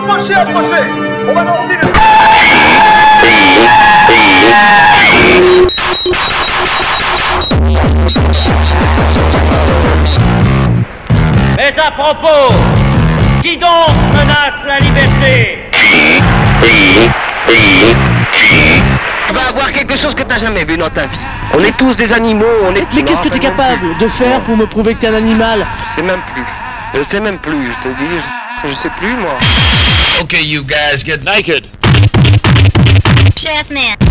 Approchez. On va lancer le... Mais à propos, qui donc menace la liberté? Tu vas avoir quelque chose que t'as jamais vu dans ta vie. On est tous des animaux, on est... Mais qu'est-ce que t'es capable de faire pour me prouver que t'es un animal? Je sais même plus, je te dis, je sais plus moi. Okay, you guys, get naked. Chef man.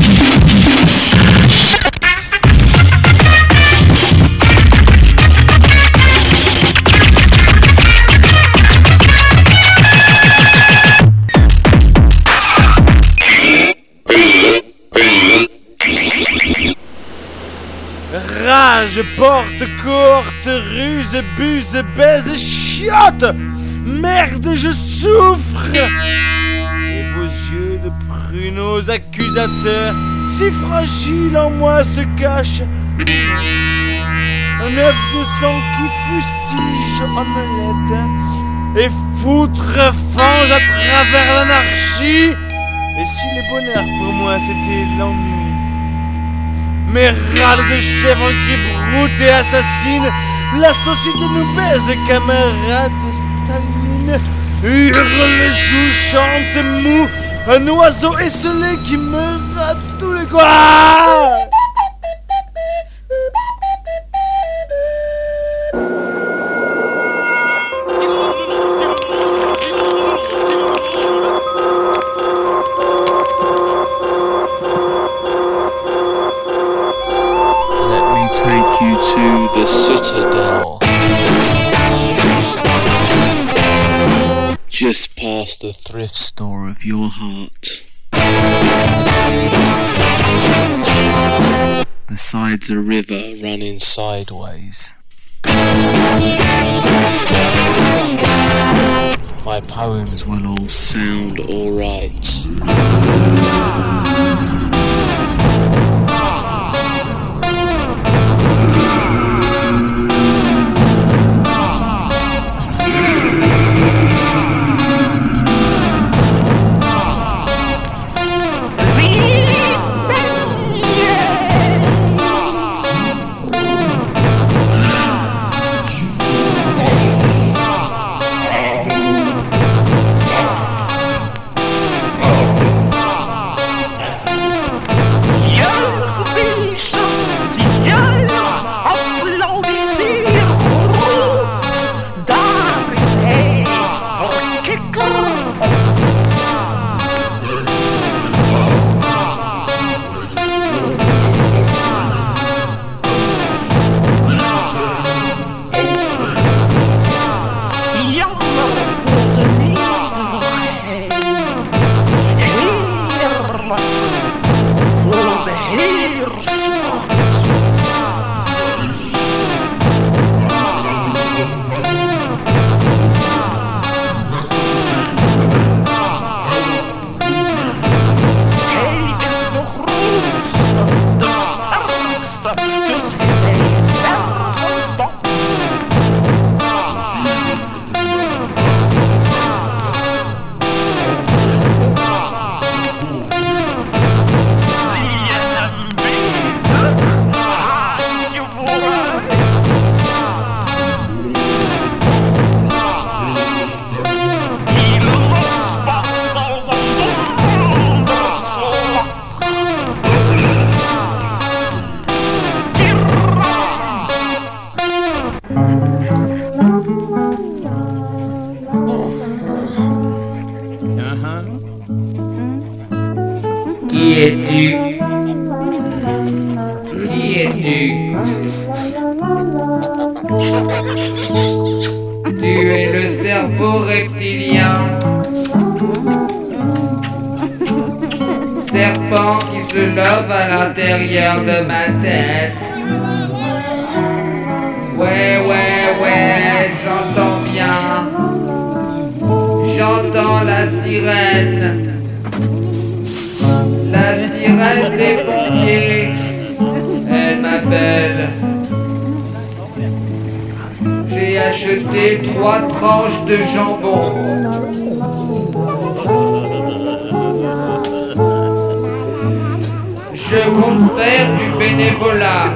Rage, porte, courte, ruse, buse, baise, chiotte. Merde, je souffre. Et vos yeux de pruneaux accusateurs, si fragiles en moi se cache un œuf de sang qui fustige omelette et foutre fange à travers l'anarchie. Et si le bonheur pour moi c'était l'ennui, mes râles de chèvre qui broutent et assassinent, la société nous baise, camarades Staline. Hurle, joue, chante, mou, un oiseau esselé qui meurt à tous les coins. Take you to the Citadel. Just past the thrift store of your heart. Beside a river running sideways. My poems will all sound alright. Qui es-tu? Qui es-tu? Tu es le cerveau reptilien, serpent qui se love à l'intérieur de ma tête. Ouais, j'entends bien. J'entends la sirène. La sirène des pompiers. Elle m'appelle. J'ai acheté 3 tranches de jambon. compte faire du bénévolat.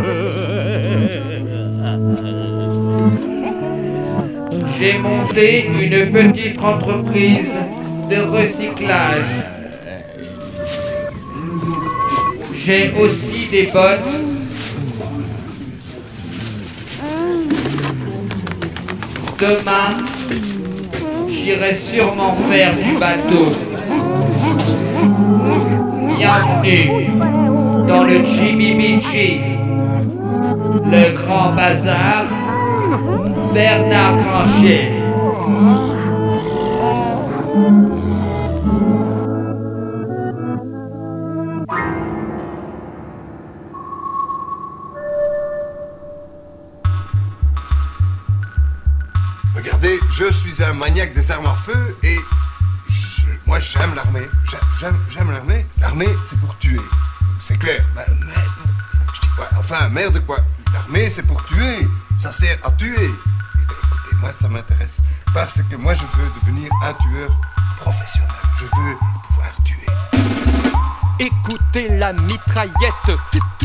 J'ai monté une petite entreprise de recyclage. J'ai aussi des bottes. Demain, j'irai sûrement faire du bateau. Bienvenue dans le Jimmy Beaches, le grand bazar, Bernard Grancher. Regardez, je suis un maniaque des armes à feu et moi j'aime l'armée. J'aime l'armée. L'armée, c'est pour tuer. C'est clair. Mais je dis quoi? Enfin, merde quoi. L'armée, c'est pour tuer. Ça sert à tuer. Eh bien, écoutez, moi ça m'intéresse. Parce que moi je veux devenir un tueur professionnel. Je veux pouvoir tuer. Écoutez la mitraillette.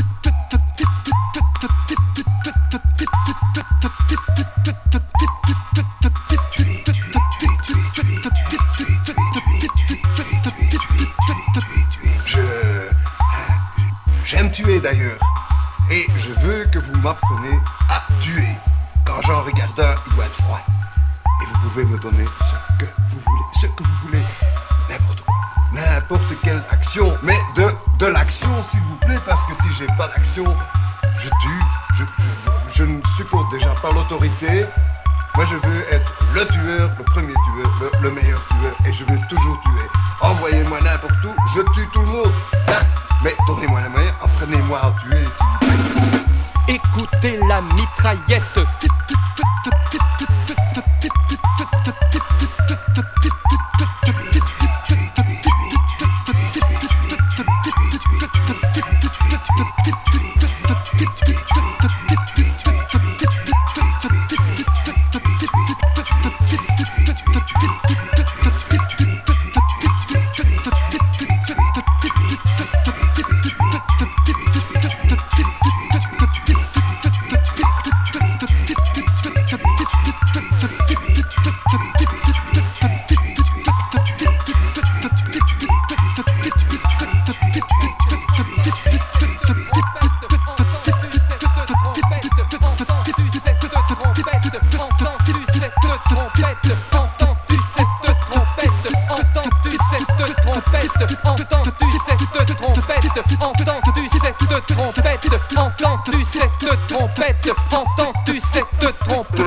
J'aime tuer d'ailleurs. Et je veux que vous m'appreniez à tuer. Quand j'en regarde un, il doit être froid. Et vous pouvez me donner ce que vous voulez. Ce que vous voulez. N'importe quoi. N'importe quelle action. Mais de l'action, s'il vous plaît. Parce que si j'ai pas d'action, je tue. Je ne supporte déjà pas l'autorité. Moi je veux être le tueur, le premier tueur, le meilleur tueur. Et je veux toujours tuer. Envoyez-moi n'importe où, je tue tout le monde. Hein? Mais donnez-moi les moyens, apprenez-moi à tuer, s'il vous plaît. Écoutez la mitraillette. Entends-tu cette trompette? Entends-tu cette trompette?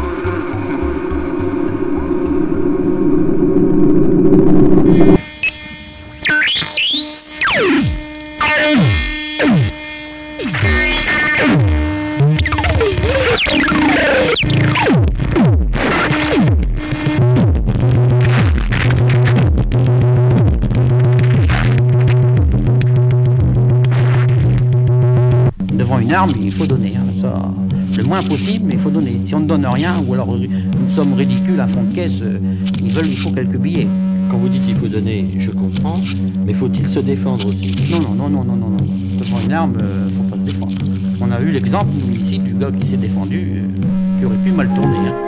Devant une arme, il faut donner. Hein, ça, le moins possible, mais il faut donner. Si on ne donne rien, ou alors une somme ridicule, un fond de caisse, il faut quelques billets. Quand vous dites qu'il faut donner, je comprends, mais faut-il se défendre aussi? Non. Devant une arme, faut pas se défendre. On a eu l'exemple, nous, ici, du gars qui s'est défendu, qui aurait pu mal tourner. Hein.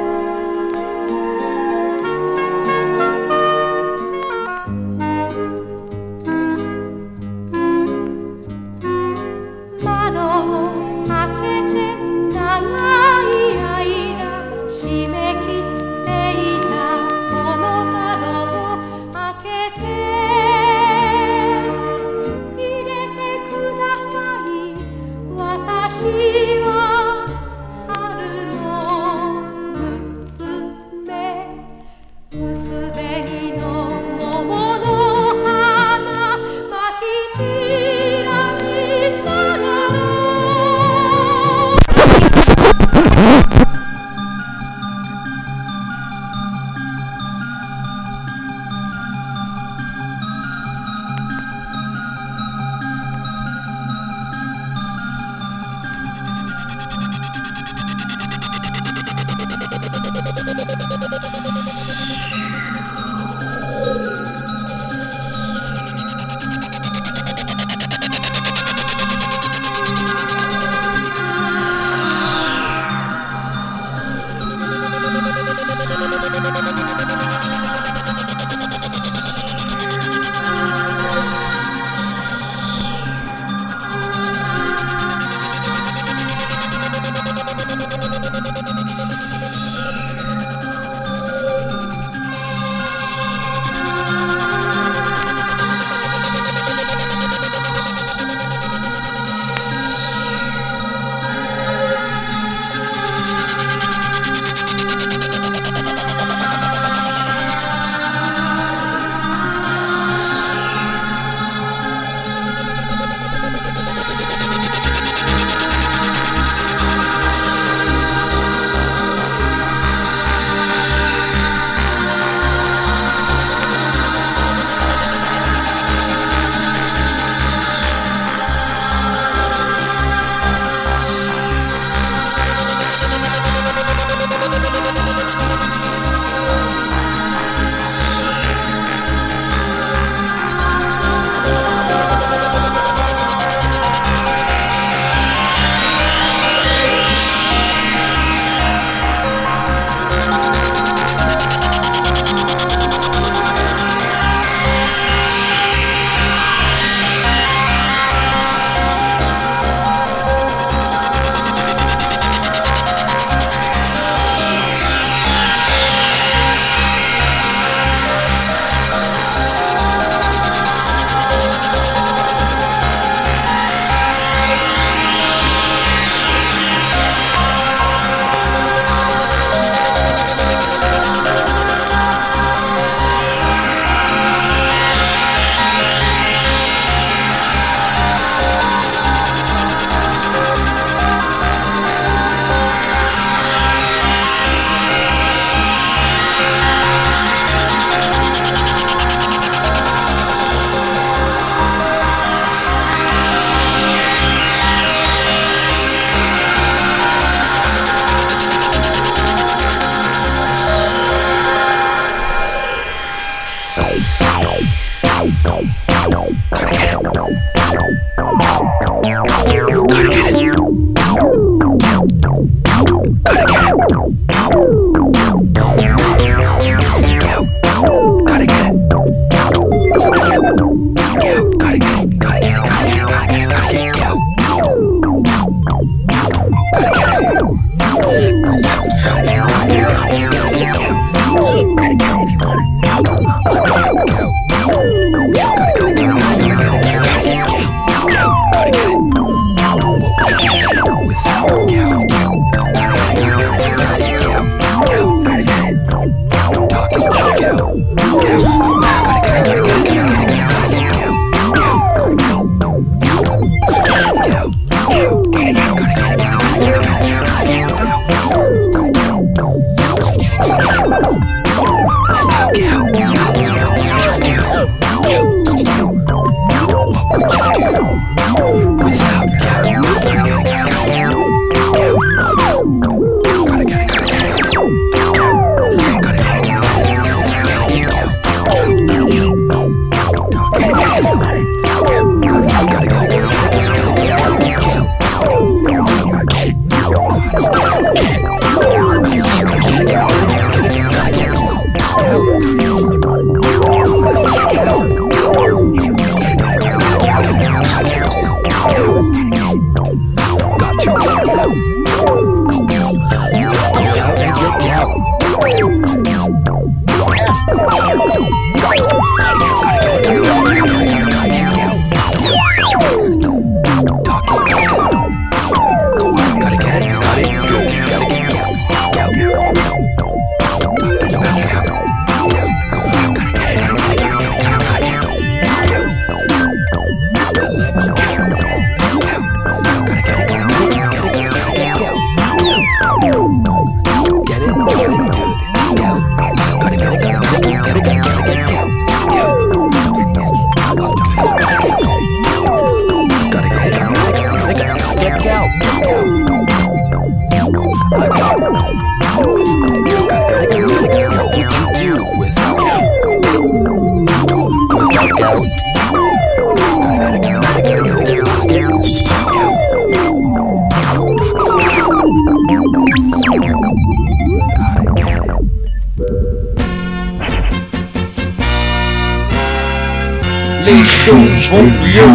Les choses vont mieux.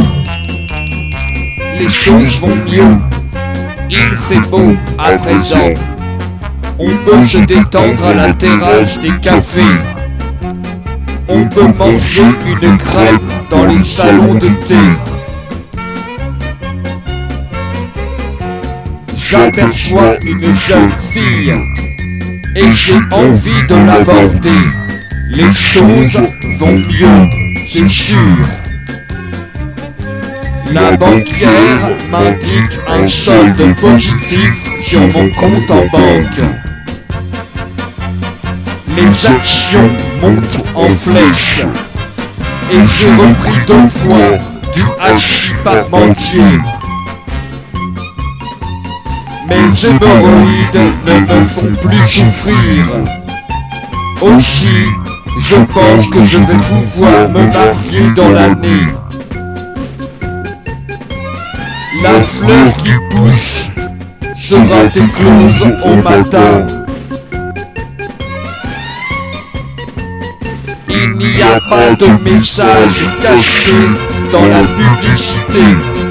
Les choses vont mieux. Il fait beau à présent. On peut se détendre à la terrasse des cafés. On peut manger une crêpe dans les salons de thé. J'aperçois une jeune fille et j'ai envie de l'aborder. Les choses vont mieux, c'est sûr. La banquière m'indique un solde positif sur mon compte en banque. Les actions montent en flèche et j'ai repris 2 fois du hachis parmentier. Mes hémorroïdes ne me font plus souffrir. Aussi, je pense que je vais pouvoir me marier dans l'année. La fleur qui pousse sera éclose au matin. Il n'y a pas de message caché dans la publicité.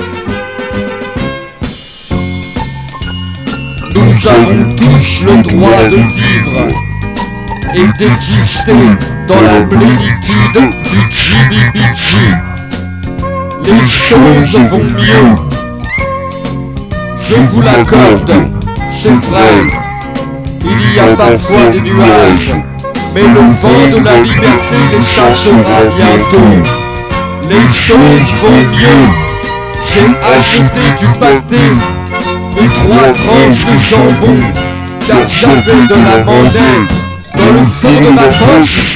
Nous avons tous le droit de vivre et d'exister dans la plénitude du GBBG. Les choses vont mieux. Je vous l'accorde, c'est vrai. Il y a parfois des nuages, mais le vent de la liberté les chassera bientôt. Les choses vont mieux. J'ai acheté du pâté et 3 tranches de jambon, car j'avais de la monnaie dans le fond de ma poche.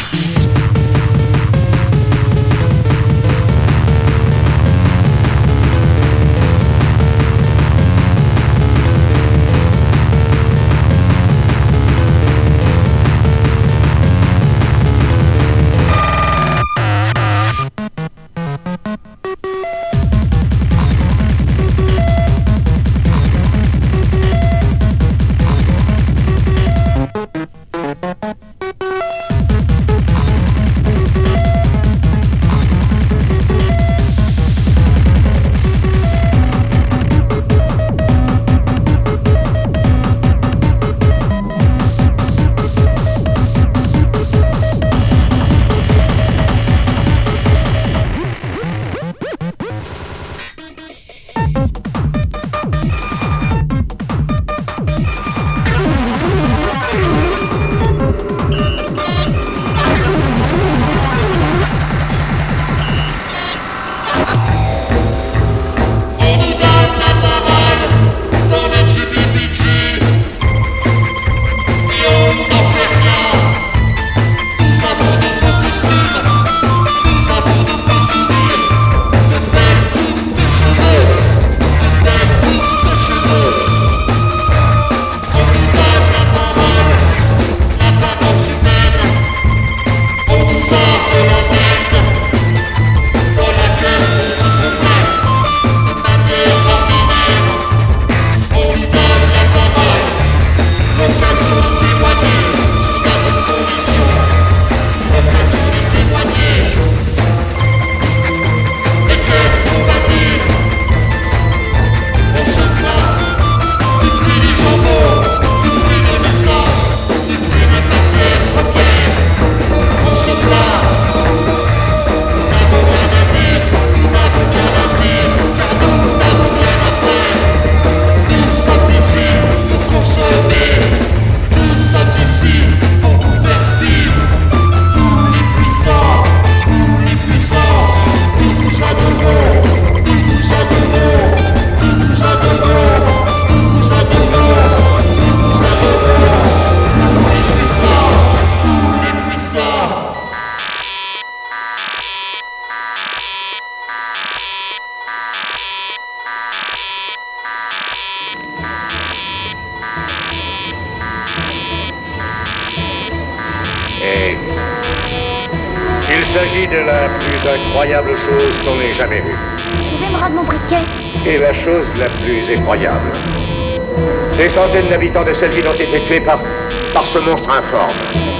s'agit de la plus incroyable chose qu'on ait jamais vue. Vous pouvez me rendre mon briquet? Et la chose la plus effroyable. Des centaines d'habitants de cette ville ont été tués par ce monstre informe.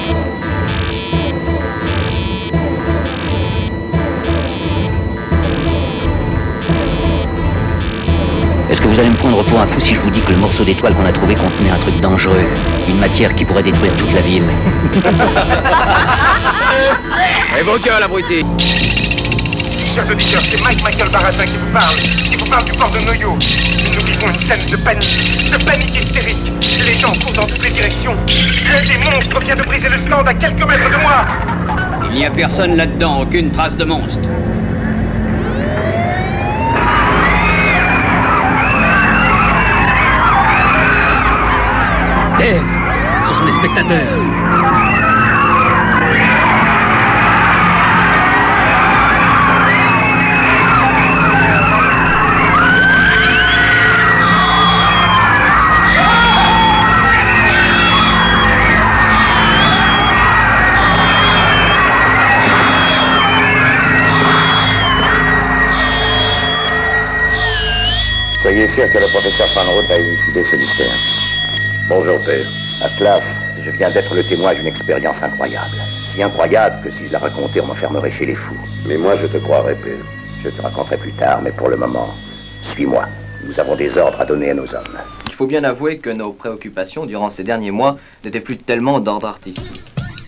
Est-ce que vous allez me prendre pour un fou si je vous dis que le morceau d'étoile qu'on a trouvé contenait un truc dangereux, une matière qui pourrait détruire toute la ville? Et vos gueules, abrutis! Chers auditeurs, c'est Michael Baratin qui vous parle. Il vous parle du port de Noyo. Nous vivons une scène de panique hystérique. Les gens courent dans toutes les directions. L'un des monstres vient de briser le stand à quelques mètres de moi. Il n'y a personne là-dedans, aucune trace de monstre. Dave, ce sont les spectateurs. Soyez sûr que le professeur Fanroth a élucidé ce mystère. Bonjour, père. Atlas, je viens d'être le témoin d'une expérience incroyable. Si incroyable que si je la racontais, on m'enfermerait chez les fous. Mais moi, je te croirais, père. Je te raconterai plus tard, mais pour le moment, suis-moi. Nous avons des ordres à donner à nos hommes. Il faut bien avouer que nos préoccupations durant ces derniers mois n'étaient plus tellement d'ordre artistique.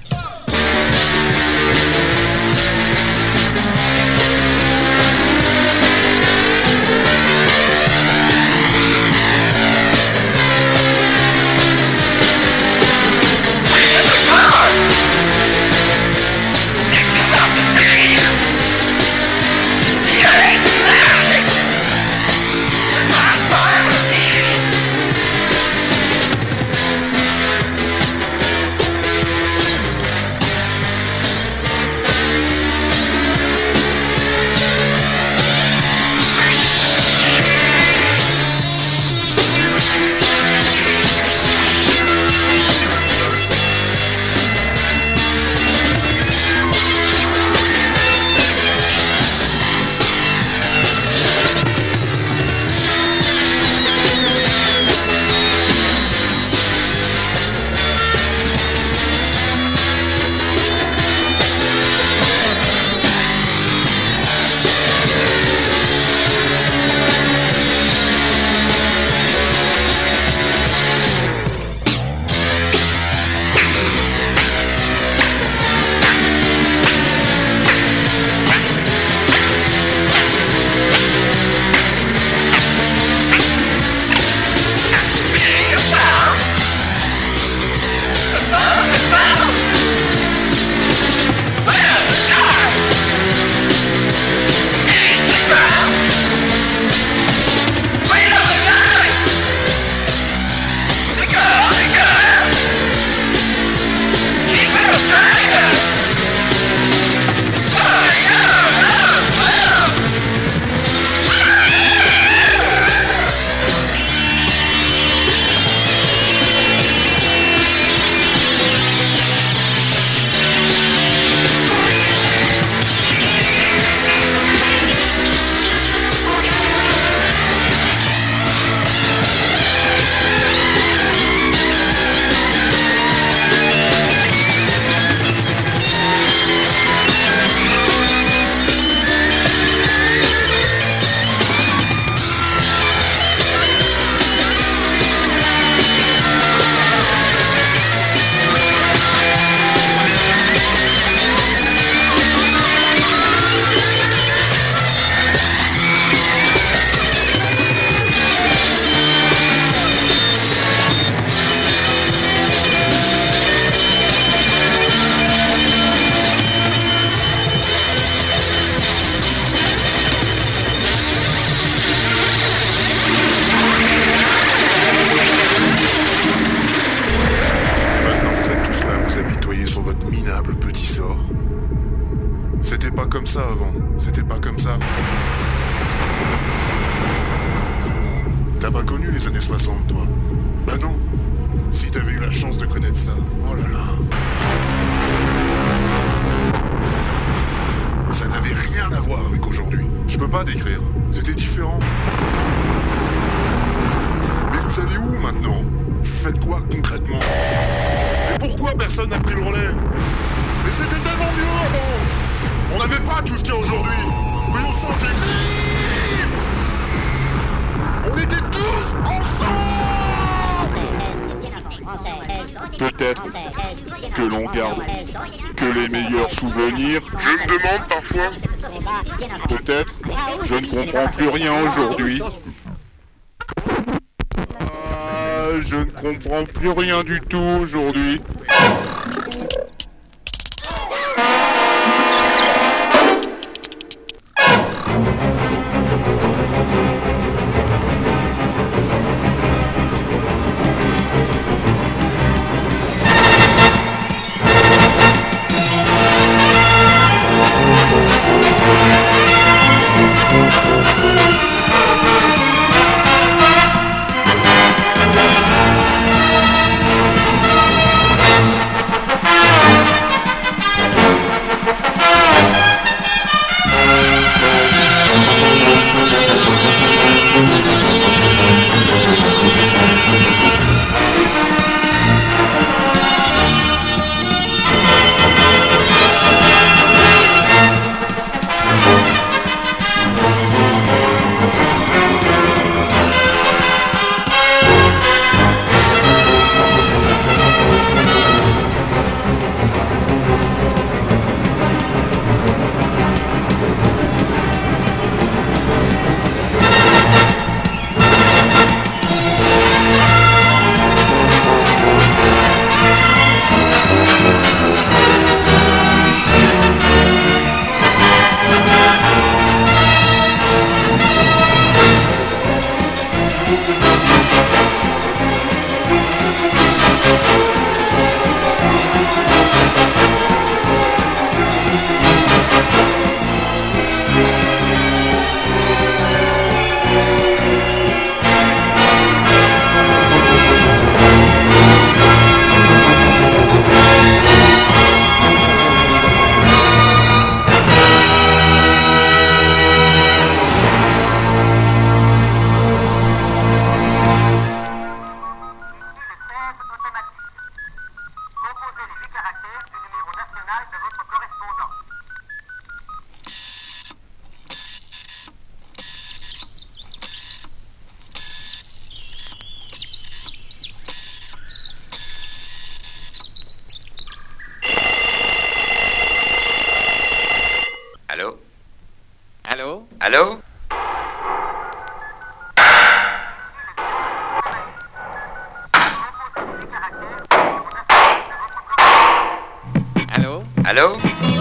T'as pas connu les années 60, toi? Bah non. Si t'avais eu la chance de connaître ça. Oh là là. voir avec aujourd'hui. Je peux pas décrire. C'était différent. Mais vous allez où maintenant? Vous faites quoi concrètement? Et pourquoi personne n'a pris le relais? Mais c'était tellement mieux avant! On n'avait pas tout ce qu'il y a aujourd'hui! Mais on se sentait libres! On était tous ensemble! Peut-être que l'on garde que les meilleurs souvenirs. Je me demande parfois. Peut-être, je ne comprends plus rien aujourd'hui. Je ne comprends plus rien du tout aujourd'hui. Allô? Allô? Allô? Allô? Allô?